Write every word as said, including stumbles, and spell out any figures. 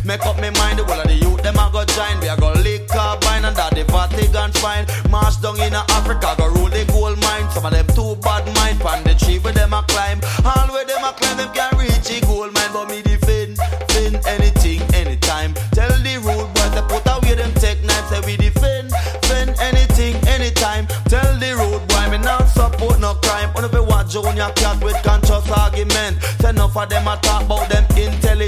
Make up me mind, the whole of the youth, them a go join. We a go lick carbine and that the Vatican fine. March down in Africa, go rule the gold mine. Some of them too bad mind, pan the tree where them a climb. All where them a climb, them can reach the gold mine. But me defend, defend anything, anytime. Tell the rude boys to put away them take knives. Say we defend, defend anything, anytime. Tell the rude boy, me not support no crime. Wanna be watch junior cat with conscious argument. Say enough of them a talk about them intelligent.